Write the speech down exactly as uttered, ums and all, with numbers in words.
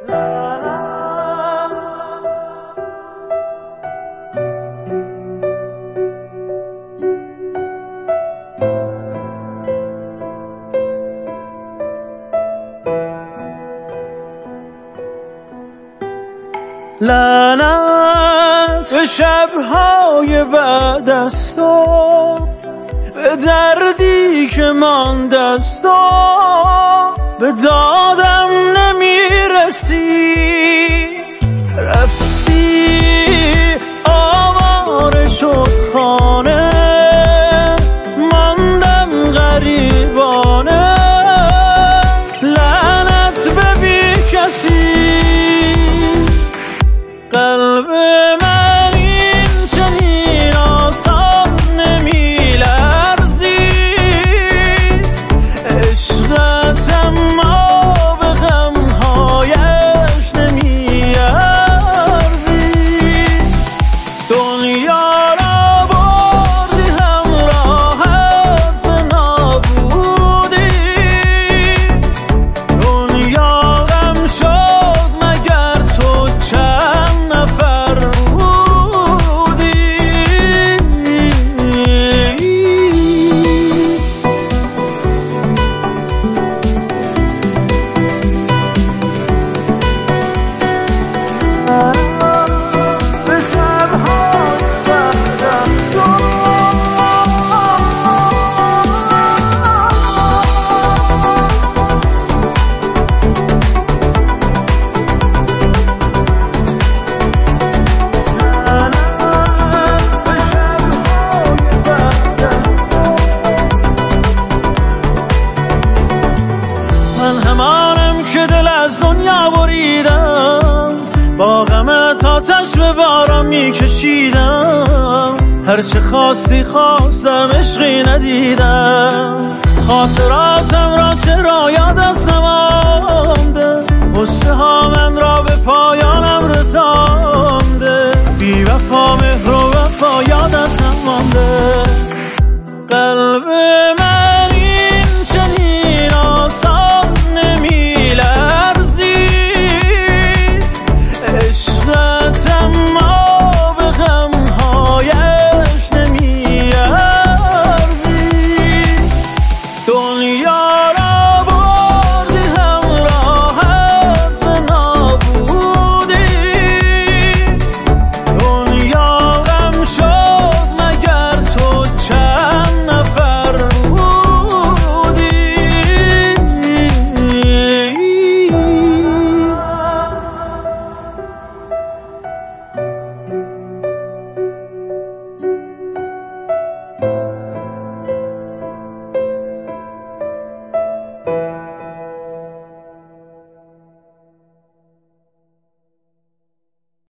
لعنت به شبهای بعد از تو، به دردی که مانده از تو، به دادم نمیرسی. رفتی آواره شد خانه، ماندم غریبانه. لعنت به بی کسی، قلب من این چنین آسان نمی لرزی. عشقت اما به غمهایش نمی ارزی. دنیا را بردی همراهت به نابودی. دنیا غم شد مگر تو چند نفر بودی. به شب‌های بعد از تو، من همانم که دل از دنیا بریدم، با غمت آتش به باران میکشیدم. هرچه خواستی خواستم عشقی ندیدم. خاطراتم را چرا یادت نمانده؟ غصه ها